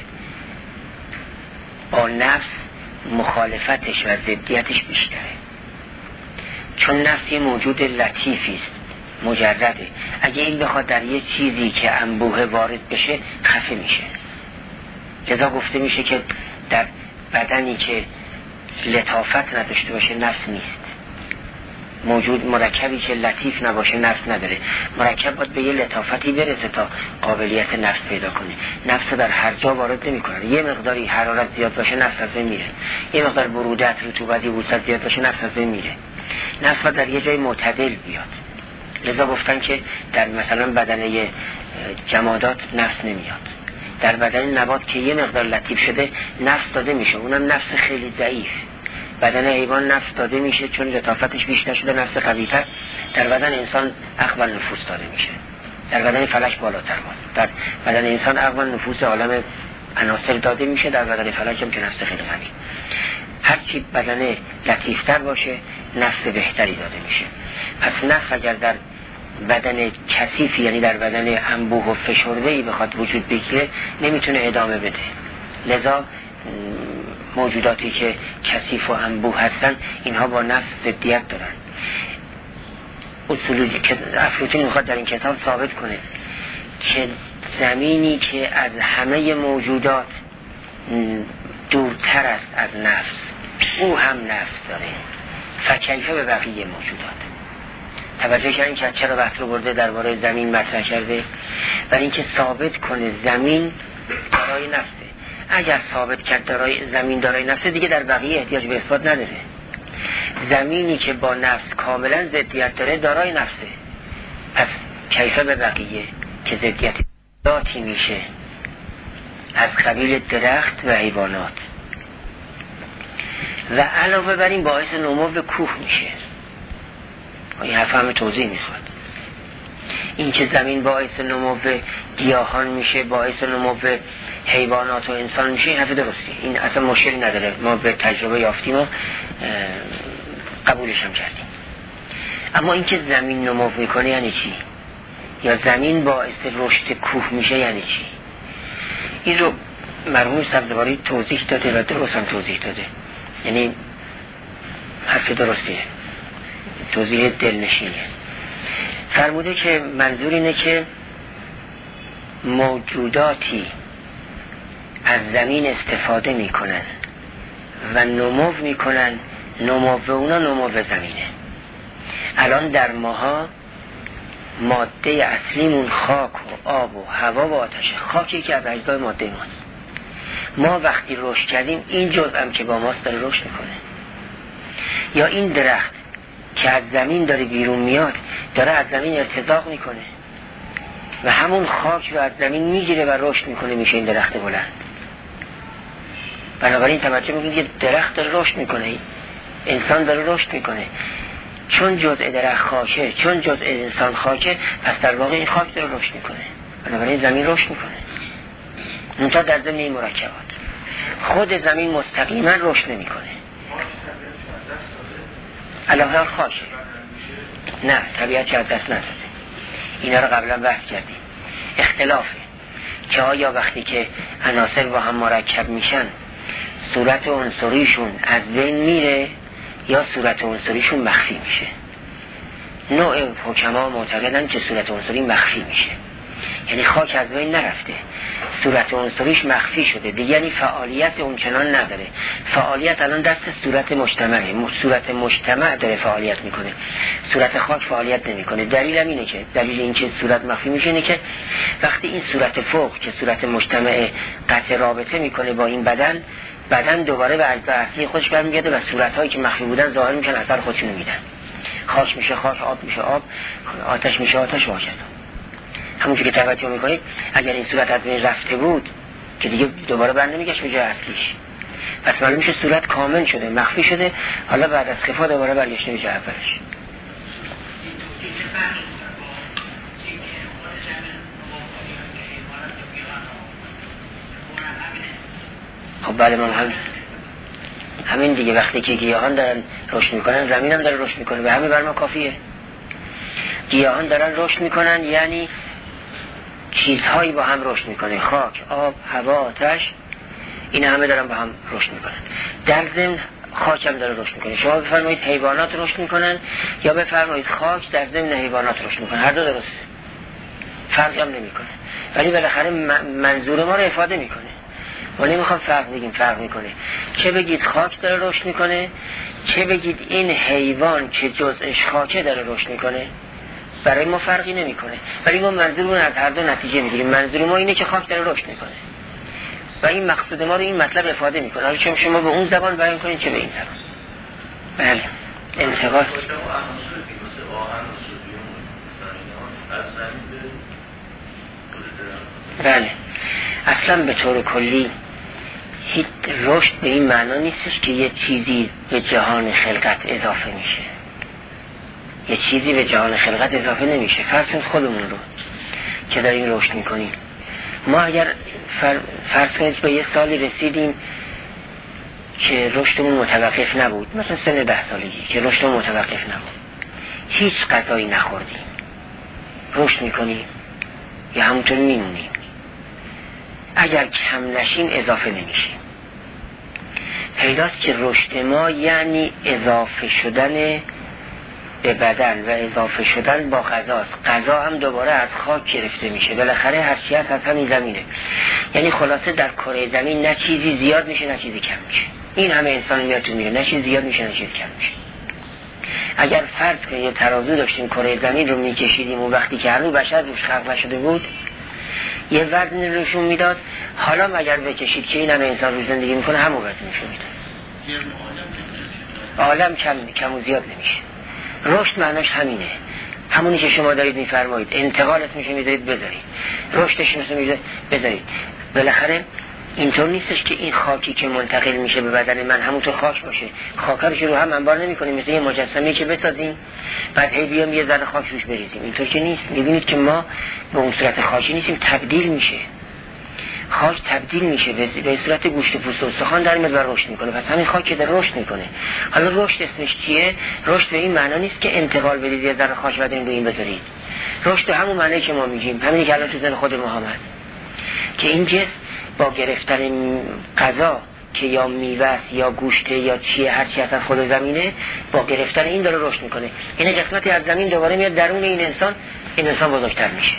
با نفس مخالفتش و ضدیتش بیشتره. چون نفس یه موجود لطیفی است، مجرده. اگه این بخواد در یه چیزی که انبوه وارد بشه خفه میشه. لذا گفته میشه که در بدنی که لطافت نداشته باشه نفس نیست. موجود مرکبی که لطیف نباشه نفس نداره. مرکب باید به یه لطافتی برسه تا قابلیت نفس پیدا کنه. نفس در هر جا وارد نمی کنه. یه مقداری حرارت زیاد باشه نفس از بین میره، یه مقدار برودت، رطوبت، یبوست زیاد باشه نفس از بین میره. نفس در یه جای معتدل بیاد. لذا گفتن که در مثلا بدن جمادات نفس نمیاد. در بدن نبات که یه مقدار لطیف شده نفس داده میشه، اونم نفس خیلی ضعیف. بدن حیوان نفس داده میشه چون لطافتش بیشتر شده، نفس قوی‌تر. در بدن انسان عقل نفوس داده میشه، در بدن فلک بالاتر بود. در بدن انسان عقل نفوس عالم عناصر داده میشه، در بدن فلک هم که نفس خیلی غنی. هرچی بدن لطیفتر باشه نفس بهتری داده میشه. پس نفس اگر در بدن کثیفی، یعنی در بدن انبوه و فشرده‌ای بخواد وجود بگیره نمیتونه ادامه بده. لذا موجوداتی که کثیف و انبوه هستن اینها با نفس ضدیت دارن. اصولی که افلاطون میخواد در این کتاب ثابت کنه که زمینی که از همه موجودات دورتر است از نفس، او هم نفس داره. فکیفه به بقیه موجودات. توجه کردین که چرا بحث رو برده درباره زمین مطرح کرده؟ برای اینکه ثابت کنه زمین دارای نفسه. اگر ثابت کرد دارای زمین دارای نفسه دیگه در بقیه احتیاج به اثبات نداره. زمینی که با نفس کاملا ضدیت داره دارای نفسه. پس کیفه به بقیه که ضدیت ذاتی میشه از قبیل درخت و حیوانات و علاوه بر این باعث نمو به کوه میشه. این حرف همه توضیح میخواد. این که زمین باعث نمو به گیاهان میشه، باعث نمو به حیوانات و انسان میشه، این حرف درستی. این اصلا مشکلی نداره، ما به تجربه یافتیم و قبولش هم کردیم. اما این که زمین نمو میکنه یعنی چی؟ یا زمین باعث رشد کوه میشه یعنی چی؟ این رو مرحوم سبزواری توضیح داده و درست هم توضیح داده. یعنی حرف درستیه، توضیح دلنشینه. فرموده که منظور اینه که موجوداتی از زمین استفاده میکنن و نمو میکنن، نمو اونا نمو زمینه. الان در ماها ماده اصلیمون خاک و آب و هوا و آتشه. خاکی که از اجزای ماده ماست. ما وقتی رشد کردیم این جزء هم که با ماست داره رشد میکنه. یا این درخت که از زمین داره بیرون میاد داره از زمین ارتزاق میکنه و همون خاک رو از زمین میگیره و رشد میکنه، میشه این درخت بلند. بنابراین توجه میکنید که درخت داره رشد میکنه، انسان داره رشد میکنه. چون جزء درخت خاکه، چون جزء انسان خاکه، پس در واقع این خاک داره رشد میکنه. بنابراین زمین رشد میکنه. منتها در ضمن این مرکبات خود زمین مستقیما رشد نمیکنه. علاوه خاکه. نه، طبیعت چه از دست نداده. اینا رو قبلا بحث کردیم. اختلافه که آیا وقتی که عناصر با هم مرکب میشن صورت عنصریشون از بین میره یا صورت عنصریشون مخفی میشه. نوع حکما معتقدن که صورت عنصری مخفی میشه، یعنی خاک از بین نرفته، صورت عنصریش مخفی شده دیگه، یعنی فعالیت اونچنان نداره. فعالیت الان دست صورت مجتمعه، صورت مجتمع داره فعالیت میکنه، صورت خاک فعالیت نمیکنه. دلیل هم اینه که دلیل این که صورت مخفی میشه اینه که وقتی این صورت فوق که صورت مجتمع قطع رابطه میکنه با این بدن، بدن دوباره به اجزای اصلی خودش برمیگرده و صورت‌هایی که مخفی بودن ظاهر میشن، اثر خودشون میدن. خاک میشه خاک، آب میشه آب، آتش میشه آتش و هكذا. همونجوری که توجه میکنید اگر این صورت از بین رفته بود که دیگه دوباره بر نمیگشت به جای اصلیش، پس معلوم میشه صورت کامل شده، مخفی شده، حالا بعد از خفا دوباره برگشته به جای اولش. خب بله، من هم همین دیگه. وقتی که گیاهان دارن رشد میکنن زمین هم داره رشد میکنه، به همین بر ما کافیه. گیاهان دارن رشد میکنن یعنی چیزهایی با هم رشد میکنه، خاک، آب، هوا، آتش، این همه دارن با هم رشد میکنن. در ضمن خاک هم داره رشد میکنه. شما بفرمایید حیوانات رشد میکنن یا بفرمایید خاک در ضمن حیوانات رشد میکنه، هر دو درسته، فرقی هم نمیکنه. ولی بالاخره منظور ما رو افاده میکنه. ما نمیخوام فرق بگیم، فرق میکنه. چه بگید خاک داره رشد میکنه، چه بگید این حیوان که جزءش خاکه داره رشد میکنه، برای ما فرقی نمیکنه. ولی ما منظورمون از هر دو نتیجه میگیریم. منظور ما اینه که خاک داره رشد میکنه و این مقصود ما رو این مطلب افاده میکنه. حالا چه شما به اون زبان بیان کنید چه به این زبان. بله، انتقاد بله اصلا به طور کلی هیچ رشد به این معنا نیستش که یه چیزی به جهان خلقت اضافه میشه. یه چیزی به جهان خلقت اضافه نمیشه. فرض کنید خودمون رو که داریم رشد میکنیم، ما اگر فرض کنید به یه سالی رسیدیم که رشدمون متوقف نبود، مثلا سن ده سالگی که رشدمون متوقف نبود، هیچ غذایی نخوردیم، رشد میکنیم یا همونطور میمونیم؟ اگر کم نشیم اضافه نمیشیم. پیداست که رشد ما یعنی اضافه شدن به بدن و اضافه شدن با غذاست. غذا هم دوباره از خاک گرفته میشه، بالاخره هر چی هست از همین زمینه. یعنی خلاصه در کره زمین نه چیزی زیاد میشه نه چیزی کم میشه. این همه انسان میاد تو میره، نه چیزی زیاد میشه نه چیزی کم میشه. اگر فرض کنید یه ترازو داشتیم کره زمین رو میکشیدیم و وقتی که هنوز بشر روش خلق نشده بود یه وزن روشون میداد، حالا مگر بکشید که این همه انسان رو زندگی میکنه همون وزن روشون میداد. عالم کم کم و زیاد نمیشه. رشد معناش همینه، همونی که شما دارید میفرمایید، انتقالت میشه میذارید بذارید، رشدش میشه میذارید بذارید. بالاخره اینطور نیستش که این خاکی که منتقل میشه به بدن من همونطور خاک باشه. خاکا رو رو هم انبار نمی‌کنیم مثل یه مجسمه که بسازیم بعد هی بیام یه ذره خاک روش بریزیم. اینطور که نیست. میبینید که ما به اون صورت خاکی نیستیم، تبدیل میشه. خاک تبدیل میشه به صورت گوشت و پوست و استخوان در میاد و رشد میکنه. پس همین خاک داره رشد میکنه. حالا رشد اسمش چیه؟ رشد به این معنا نیست که انتقال بدید یه ذره خاک بدین رو این بذارید. رشد همون معنی که ما میگیم، همینی که الان تو ذهن خود ما هست، که این جسم با گرفتن غذا که یا میوه یا گوشت یا چیه هر چی از خود زمینه، با گرفتن این داره رشد میکنه. این قسمتی از زمین دوباره میاد درون این انسان، این انسان بزرگتر میشه.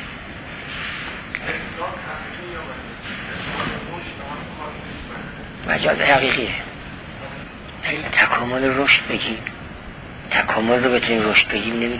مجاز حقیقیه. تکامل رشد بگیم، تکامل رو بتونیم رشد بگیم نمیدونم.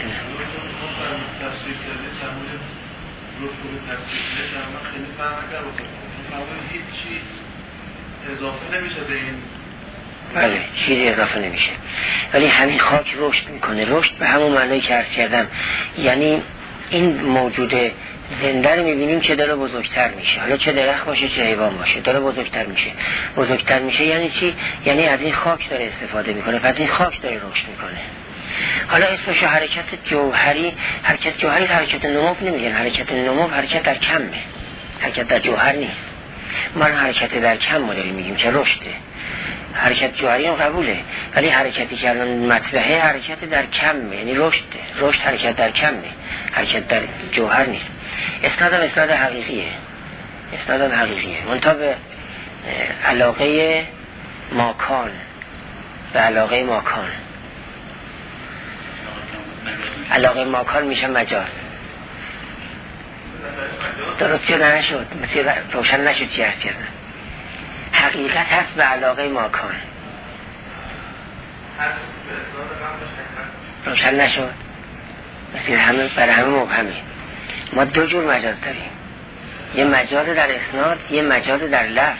اضافه نمیشه به این. بله چیزی اضافه نمیشه، ولی همین خاک رشد میکنه. رشد به همون معنی که عرض کردم، یعنی این موجود زنده رو میبینیم که داره بزرگتر میشه، حالا چه درخت باشه چه حیوان باشه داره بزرگتر میشه. بزرگتر میشه یعنی چی؟ یعنی از این خاک داره استفاده میکنه، پس این خاک داره رشد میکنه. حالا اسمش حرکت جوهری، حرکت جوهری حرکت نمو نمیگن. حرکت نمو حرکت در کمه، حرکت در جوهر نیست. ما حرکت در کم مدلی میگیم که رشده. حرکت جوهری هم قبوله، ولی حرکتی که الان مطرحه حرکت در کمه، یعنی رشده. رشد حرکت در کمه، حرکت در جوهر نیست. اسناد هم اسناد حقیقیه، اسناد هم حقیقیه. منتها به علاقه ماکان، به علاقه ماکان، علاقه ماکان میشه مجاز. درست شد نشد، مثل روشن نشد چی هست کردن. حقیقت هست به علاقه ماکان. روشن نشد، مثل همه برای همه مبهمه. ما دو جور مجاز داریم، یه مجاز در اسناد، یه مجاز در لفظ.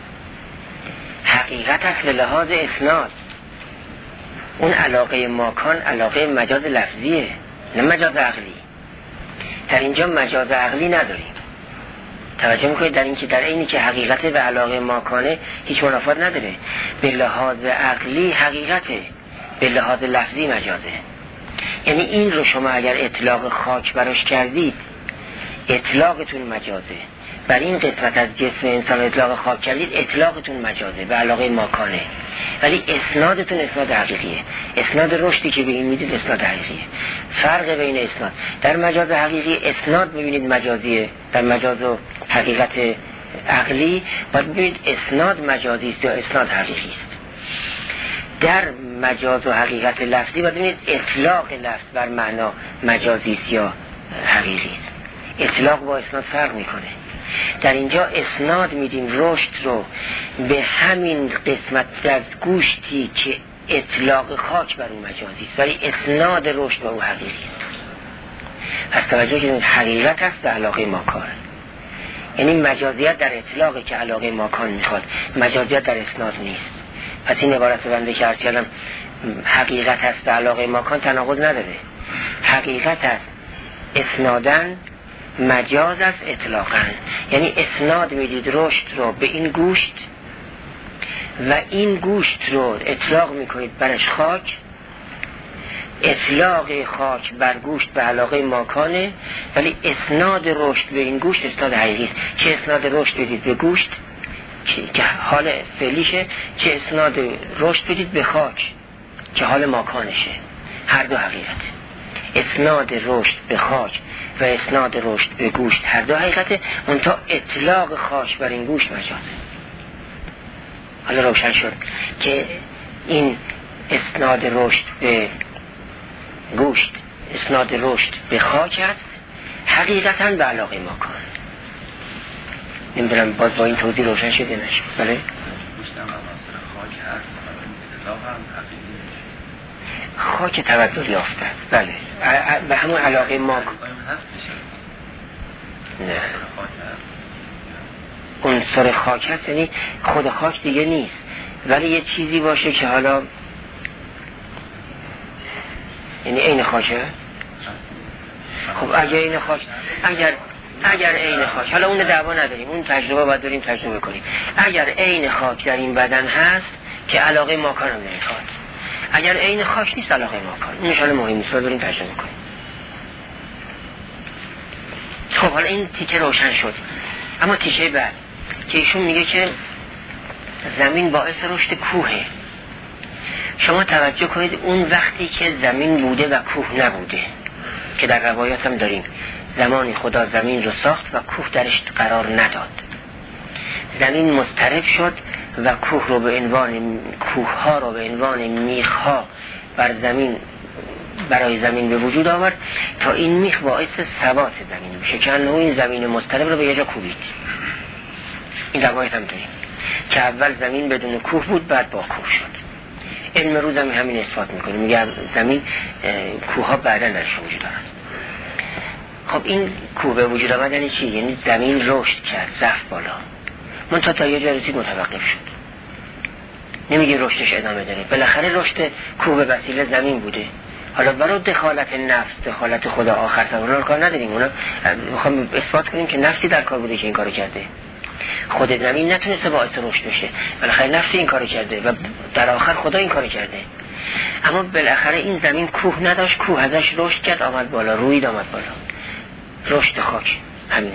حقیقت هست به لحاظ اسناد، اون علاقه ماکان علاقه مجاز لفظیه نه مجاز عقلی. در اینجا مجاز عقلی نداریم. توجه میکنید در این که در اینی که حقیقت به علاقه ماکانه هیچ منافات نداره. به لحاظ عقلی حقیقته، به لحاظ لفظی مجازه. یعنی این رو شما اگر اطلاق خاک براش کردید اطلاقتون مجازه. بر این قسمت از جسم انسان اطلاق خاک کردید اطلاقتون مجازه به علاقه ماکانه، ولی اسنادتون اسناد حقیقیه. اسناد رشدی که به این میدید اسناد حقیقیه. فرق بین اسناد در مجاز حقیقی، اسناد میبینید مجازیه، در مجاز و حقیقت عقلی باید ببینید اسناد مجازی است یا اسناد حقیقی است. در مجاز و حقیقت لفظی باید ببینید اطلاق لفظ بر معنا مجازی است یا حقیقی است. اطلاق با اسناد فرق میکنه. در اینجا اسناد میدیم رشد رو به همین قسمت از گوشتی که اطلاق خاک بر اون مجازی است، ولی اسناد رشد به اون حقیقی است. پس توجه کنید حقیقت هست به علاقه ماکان، یعنی مجازیت در اطلاقی که علاقه ماکان میخواد، مجازیت در اسناد نیست. پس این عبارت بنده که عرض کردم حقیقت هست به علاقه ماکان تناقض نداره. حقیقت هست اسنادن مجاز است اطلاقاً، یعنی اسناد میدید رشد رو به این گوشت و این گوشت رو اطلاق میکنید برش خاک. اطلاق خاک بر گوشت به علاقه ماکانه، ولی اسناد رشد به این گوشت اسناد حقیقی است. چه اسناد رشد بدید به گوشت که حال فعلیشه، چه اسناد رشد بدید به خاک که حال ماکانشه، هر دو حقیقته. اسناد رشد به خاک و اسناد رشد به گوشت هر دو حقیقته، منتها اطلاق خاک بر این گوشت مجازه. حالا روشن شد که این اسناد رشد به گوشت اسناد رشد به خاک است حقیقتاً به علاقه ماکان. نمیدونم باز با این توضیح روشن شده نشد؟ بله؟ گوشتم عناصر خاک هست، اطلاق هم حقیقی خاک تبدل یافته است. بله، به همون علاقه ماکان هست میشه. نه، عنصر خاک هست، یعنی خود خاک دیگه نیست، ولی یه چیزی باشه که حالا یعنی عین خاکه. خب اگر عین خاک اگر اگر عین خاک، حالا اون دعوا نداریم، اون تجربه باید داریم تجربه کنیم. اگر عین خاک در این بدن هست که علاقه ماکان هم نمیخواد، اگر عین خاک نیست علاقه ماکان، این نشانه مهم نیست، باید داریم تجربه کنیم. خب حالا این تیکه روشن شد، اما تیکه بعد که ایشون میگه که زمین باعث رشد کوهه. شما توجه کنید اون وقتی که زمین بوده و کوه نبوده، که در روایات هم داریم زمانی خدا زمین رو ساخت و کوه درش قرار نداد، زمین مضطرب شد و کوه رو به عنوان کوه ها رو به عنوان میخ ها بر زمین برای زمین به وجود آورد تا این میخ باعث ثبات زمین بشه، که انه این زمین مضطرب رو به یه جا کوبید. این روایت هم داریم که اول زمین بدون کوه بود، بعد با کوه شد. علم روز هم همین اثبات میکنه، میگه زمین کوه ها بعدا درش وجود دارن. خب این کوه به وجود آمد یعنی چی؟ یعنی زمین رشد کرد، رفت بالا، منتها تا یه جا رسید متوقف شد. نمیگه رشدش ادامه داره، بالاخره رشد کوه به وسیله زمین بوده. حالا برای دخالت نفس، دخالت خدا آخر زمان رو کار نداریم، اونا میخوام اثبات کنیم که نفسی در کار بوده که این کارو کرده. خود زمین نتونسته باعث رشد بشه، بالاخره نفسی این کارو کرده و در آخر خدا این کارو کرده. اما بالاخره این زمین کوه نداشت، کوه ازش رشد کرد، آمد بالا، روید آمد بالا، رشد خاک همینه.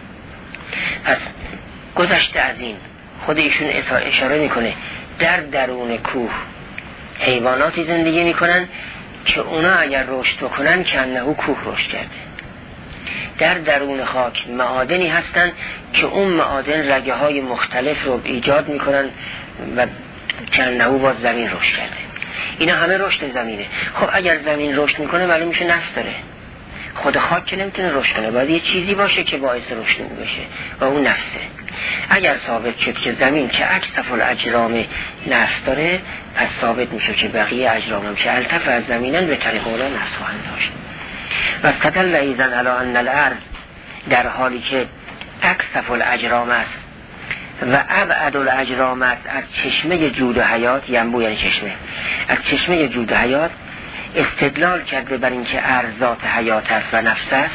پس گذشته از این خود ایشون اشاره میکنه در درون کوه حیواناتی زندگی میکنن که اونا اگر رشد بکنن که انهو کوه رشد کرده. در درون خاک معادنی هستن که اون معادن رگه های مختلف رو ایجاد میکنن و که انهو باز زمین رشد کرده. اینا همه رشد زمینه. خب اگر زمین رشد میکنه معلوم میشه نفس داره. خود خاک که نمیتونه رشد کنه، باید یه چیزی باشه که باعث رشد بشه و اون نفسه. اگر ثابت شد که زمین که اکثف الاجرام نفس داره، پس ثابت میشه که بقیه اجرام هم که التف از زمینن به طریق اولا نفس خواهند داشت. و استدل ایزن علی ان الارض، در حالی که اکثف الاجرام است و ابعد الاجرام است از چشمه جود و حیات، ینبوع یعنی چشمه، از چشمه جود و حیات، استدلال کرده بر اینکه ارض ذات حیات است و نفس است.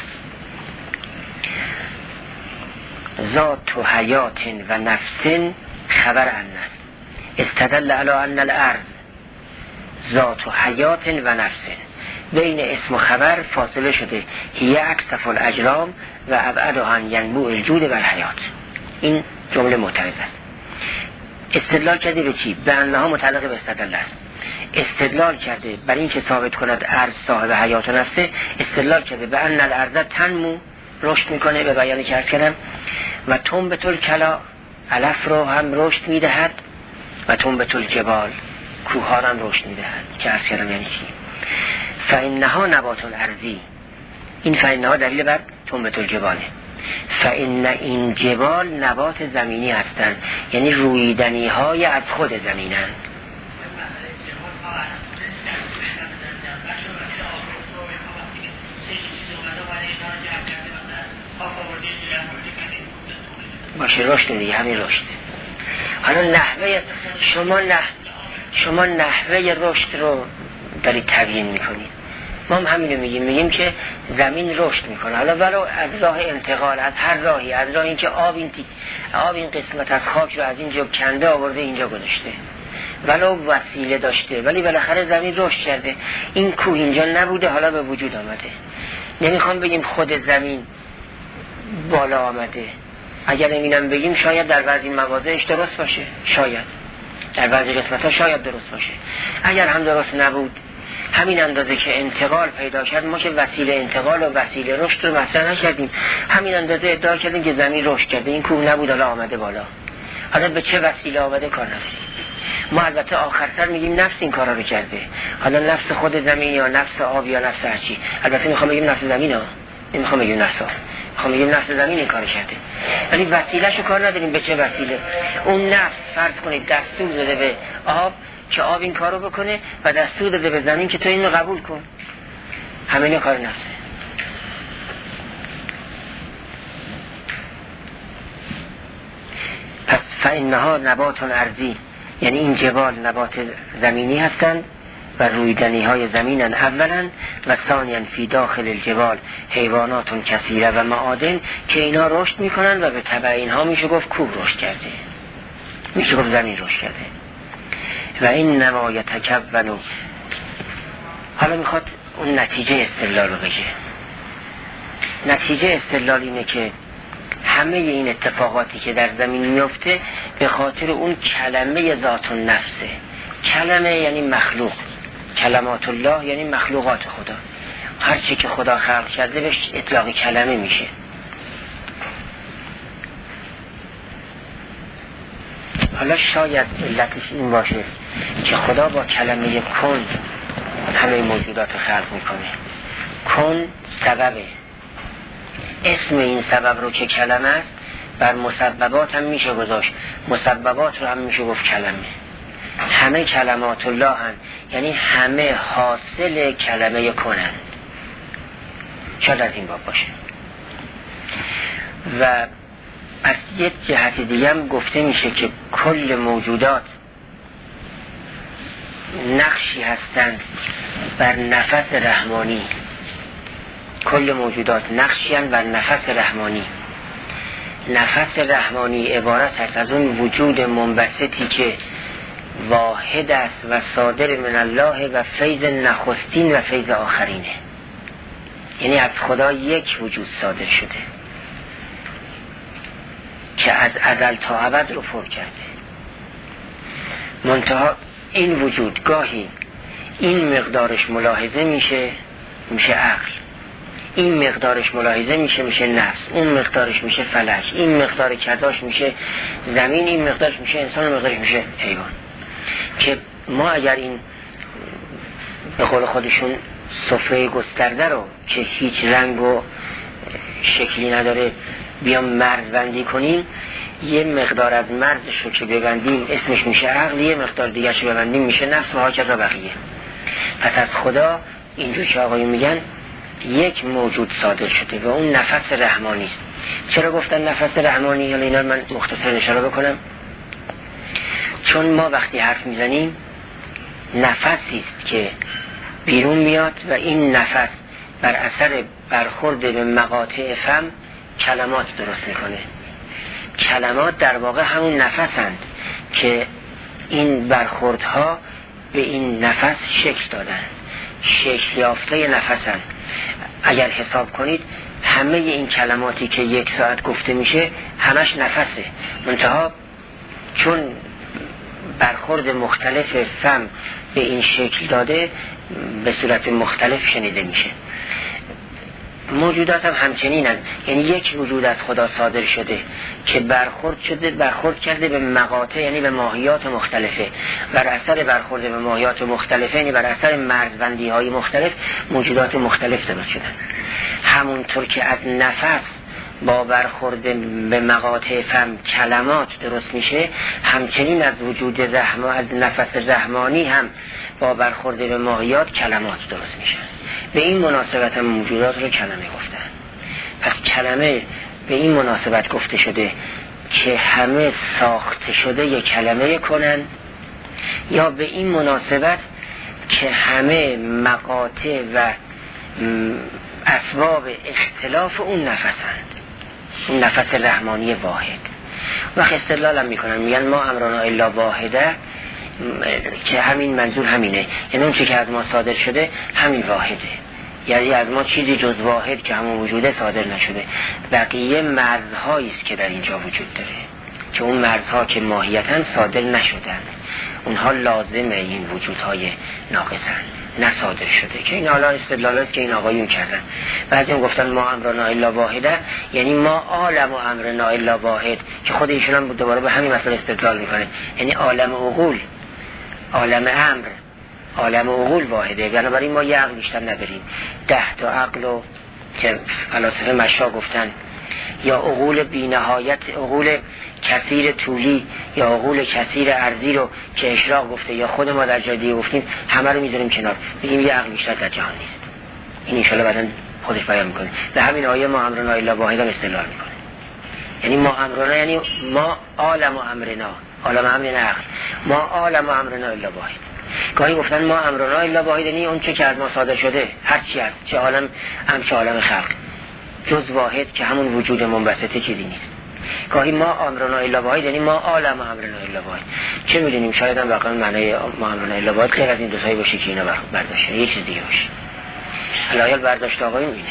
ذات و حیات و نفس خبر ان است. استدل علی ان الارض ذات و حیات و نفس، بین اسم و خبر فاصله شده، هی اکثف الاجرام و ابعدها ینبوع الجود و الحیات. این جمله معترض است. استدلال کرده به چی؟ به انها متعلق به استدلال است. استدلال کرده بر این که ثابت کند ارض صاحب حیات و نفسه، استدلال کرده به ان الارض تنمو، رشد میکنه، به بیانی که عرض کردم، و تنبت الکلا، علف رو هم رشد میدهد، و تنبت الجبال، کوه ها هم رشد میدهد، که عرض کردم یعنی چی؟ فانها نبات الارضی، این فانها دلیل بر تنبت الجباله. فان این جبال نبات زمینی هستند، یعنی رویدنی های از خود زمینن. باشه رشد دیگه، همین رشد. حالا نحوه شما نه شما نحوه رشد رو دارید تبیین میکنید. ما هم همینو میگیم، میگیم که زمین رشد میکنه، حالا ولو از راه انتقال، از هر راهی، از راه اینکه آب این تی... آب این قسمت از خاک رو از اینجا کنده آورده اینجا گذاشته، ولو وسیله داشته، ولی بالاخره زمین رشد کرده. این کوه اینجا نبوده، حالا به وجود آمده. نمیخوام بگیم خود زمین بالا آمده، اگر اینم بگیم شاید در بعضی مواضعش درست باشه، شاید در بعضی قسمت‌ها شاید درست باشه. اگر هم درست نبود، همین اندازه که انتقال پیدا کرد، ما که وسیله انتقال و وسیله رشد رو مطرح نکردیم، همین اندازه ادعا کردیم که زمین رشد کرده، این کوه نبود حالا آمده بالا. حالا به چه وسیله آمده کار نداریم. ما البته آخرتر میگیم نفس این کارا رو کرده، حالا نفس خود زمین یا نفس آب یا نفس هرچی. البته میخوام بگیم نفس زمین ها، نمیخوام بگیم نفس آب، میخوام بگیم نفس زمین این کارو کرده، ولی وسیله‌شو کار نداریم به چه وسیله. اون نفس فرض کنید دستور داده به آب که آب این کارو بکنه و دستور داده به زمین که تو اینو قبول کن، همین کار نفسه. پس فإنها نبات ارضی، یعنی این جبال نبات زمینی هستند و رویدنی های زمینن اولا و ثانیا فی داخل الجبال حیوانات کثیره و معادن که اینا رشد میکنن و به تبع اینها میشه گفت کوه رشد کرده، میشه گفت زمین رشد کرده. و این نما یتکونوا، حالا میخواد اون نتیجه استدلال رو بگه. نتیجه استدلال اینه که همه این اتفاقاتی که در زمین میفته به خاطر اون کلمه ذات النفسه. کلمه یعنی مخلوق، کلمات الله یعنی مخلوقات خدا، هر چی که خدا خلق کرده بهش اطلاق کلمه میشه. حالا شاید علتش این باشه که خدا با کلمه کن همه موجودات رو خلق میکنه. کن سببه، اسم این سبب رو که کلمه است بر مسببات هم میشه گذاشت، مسببات رو هم میشه گفت کلمه. همه کلمات الله هن، یعنی همه حاصل کلمه کنن. شاید از این باب باشه. و از یک جهت دیگه هم گفته میشه که کل موجودات نقشی هستند بر نفس رحمانی، کل موجودات نقشی هستند بر نفس رحمانی. نفس رحمانی عبارت است از اون وجود منبسطی که واحد است و صادر من الله و فیض نخستین و فیض آخرینه، یعنی از خدا یک وجود صادر شده که از ازل تا ابد رو پر کرده. منتها این وجود گاهی این مقدارش ملاحظه میشه میشه عقل، این مقدارش ملاحظه میشه میشه نفس، اون مقدارش میشه فلک، این مقدار کداش میشه زمین، این مقدارش میشه انسان، و مقدارش میشه حیوان. که ما اگر این به قول خودشون سفره گسترده رو که هیچ رنگ و شکلی نداره بیام مرز بندی کنیم، یه مقدار از مرزش رو که ببندیم اسمش میشه عقل، یه مقدار دیگه رو ببندیم میشه نفس و هاکذا بقیه. پس از خدا اینجور که آقایون میگن یک موجود صادر شده و اون نفس رحمانی است. چرا گفتن نفس رحمانی؟ حالا اینا من مختصر اشاره بکنم. چون ما وقتی حرف میزنیم نفسی است که بیرون میاد و این نفس بر اثر برخورد به مقاطع فم کلمات درست میکنه. کلمات در واقع همون نفسند که این برخوردها به این نفس شکل دادن، شکل یافته نفسند. اگر حساب کنید همه این کلماتی که یک ساعت گفته میشه همش نفسه، منتها چون برخورد مختلف فم به این شکل داده به صورت مختلف شنیده میشه. موجودات هم همچنینن، یعنی یک وجود از خدا صادر شده که برخورد شده برخورد کرده به مقاطع، یعنی به ماهیات مختلفه. بر اثر برخورد به ماهیات مختلفه یعنی بر اثر مرزبندی های مختلف موجودات مختلف درست شدن. همونطور که از نفس با برخورد به مقاطع فم کلمات درست میشه، همچنین از وجود رحم از نفس رحمانی هم با برخورد به ماهیات کلمات درست میشن. به این مناسبت هم موجودات رو کلمه گفتن. پس کلمه به این مناسبت گفته شده که همه ساخته شده یک کلمه کنن، یا به این مناسبت که همه مقاطع و اسباب اختلاف اون نفسند، اون نفس رحمانی واحد. وقت استدلال هم میکنن میگن ما امرنا الا واحده، که همین منظور همینه، یعنی اون چی که از ما صادر شده همین واحده، یعنی از ما چیزی جز واحد که همون وجوده صادر نشده. بقیه مرزهایی است که در اینجا وجود داره که اون مرزها که ماهیتاً صادر نشدن، اونها لازم این وجودهای ناقصن، نه صادر شده. که این حالا استدلالاست که این آقایون کردن. بعضی هم گفتن ما امرنا الا واحده، یعنی ما عالم و امرنا الا واحد، که خود ایشون هم دوباره به همین مسئله استدلال میکنه، یعنی عالم عقول، عالم امر، عالم عقول واحده، بنابراین ما یه عقل بیشتر نداریم. ده تا عقل رو که فلاسفه مشا گفتن، یا عقول بی نهایت، عقول کثیر طولی یا عقول کثیر ارضی رو که اشراق گفته یا خود ما در جای دیگه گفتیم، همه رو میذاریم کنار، بگیم یه عقل بیشتر در جهان نیست. این ان شاءالله بعداً خودش بیان میکنه. به همین آیه ما امرنا الا واحدا استدلال میکنه، یعنی ما امرنا یعنی ما عالم و امرنا، عالم امر عقل، ما عالم و امرنا الا واحد. گاهی گفتن ما امرنا الا واحد یعنی اون چه که از ما صادر شده، هر چی هست، چه عالم هم چه عالم خلق، جز واحد که همون وجود منبسطه چیزی نیست. گاهی ما امرنا الا واحد یعنی ما عالم و امرنا الا واحد. چه میدونیم شاید هم واقعا معنی ما امرنا الا واحد غیر از این دو تایی باشه که اینا برداشتن، یه چیز دیگه باشه. علایل برداشت آقایون اینه.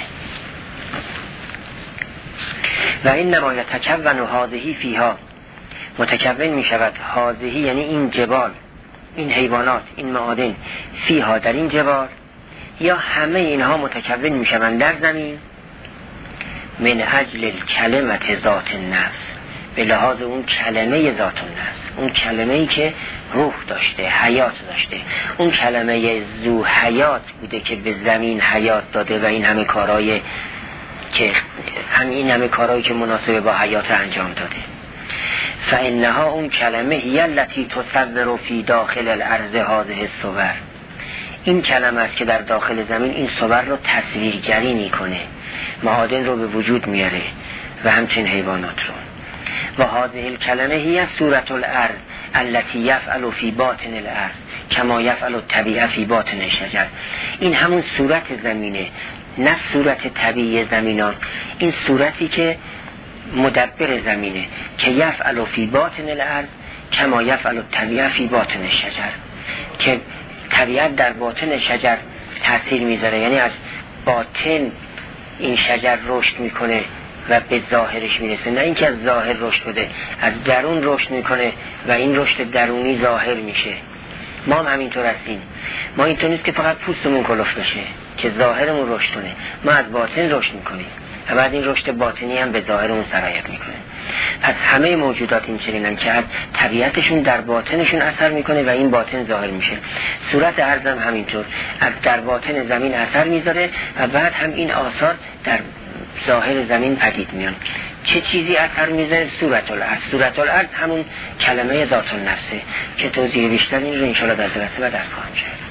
و این نمایت تکون و هذهی فیها، متکون می شود هذهی یعنی این جبال، این حیوانات، این معادن، فیها در این جبال، یا همه اینها متکون می شوند در زمین، من اجل کلمت ذات النفس، به لحاظ اون کلمه ذات النفس، اون کلمه‌ای که روح داشته، حیات داشته، اون کلمه ذو حیات بوده که به زمین حیات داده و این همه کارهای که همین همه کارهایی که مناسب با حیات انجام داده. فانها اون کلمه هی التی تصور فی داخل الارض هذه الصور، این کلمه است که در داخل زمین این صور رو تصویرگری میکنه، معادن رو به وجود میاره و همچنین حیوانات رو. و هذه الکلمه هی صورت الارض التي یفعل فی باطن الارض کما یفعل الطبیعه فی باطن الشجر، این همون صورت زمینه، نه صورت طبیعی زمینان، این صورتی که مدبر زمینه که یفعل فی باطن الارض کما یفعل الطبیعه فی باطن الشجر، که طبیعت در باطن شجر تاثیر میذاره، یعنی از باطن این شجر رشد میکنه و به ظاهرش میرسه، نه اینکه از ظاهر رشد بده، از درون رشد میکنه و این رشد درونی ظاهر میشه. ما هم همینطور هستیم، ما اینطور نیست که فقط پوستمون کلفت بشه که ظاهرمون رشد کنه، ما از باطن رشد میکنیم و بعد این رشد باطنی هم به ظاهرمون سرایت میکنه. پس همه موجودات این چنینن که از طبیعتشون در باطنشون اثر میکنه و این باطن ظاهر میشه. صورت ارض هم همینطور، از در باطن زمین اثر میذاره و بعد هم این آثار در ظاهر زمین پدید میان. چه چیزی اثر میذاره؟ صورت الارض. صورت الارض همون کلمه ذات النفسه که توضیح بیشتر این رو انشاءالله در درس بعد خواهم کرد.